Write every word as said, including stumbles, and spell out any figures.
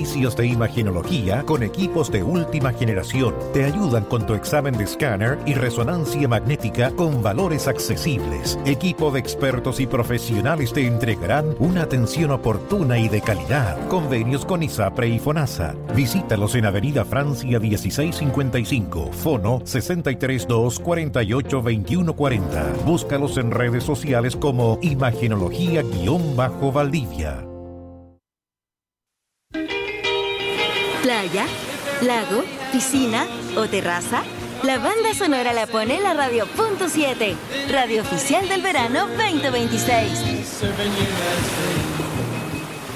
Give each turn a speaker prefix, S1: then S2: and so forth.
S1: servicios de imagenología con equipos de última generación. Te ayudan con tu examen de escáner y resonancia magnética con valores accesibles. Equipo de expertos y profesionales te entregarán una atención oportuna y de calidad. Convenios con ISAPRE y FONASA. Visítalos en Avenida Francia dieciséis cincuenta y cinco, Fono sesenta y tres dos cuarenta y ocho veintiuno cuarenta. Búscalos en redes sociales como Imagenología-Valdivia.
S2: ¿Playa? ¿Lago? ¿Piscina? ¿O terraza? La banda sonora la pone la Radio Punto siete, radio oficial del verano veinte veintiséis.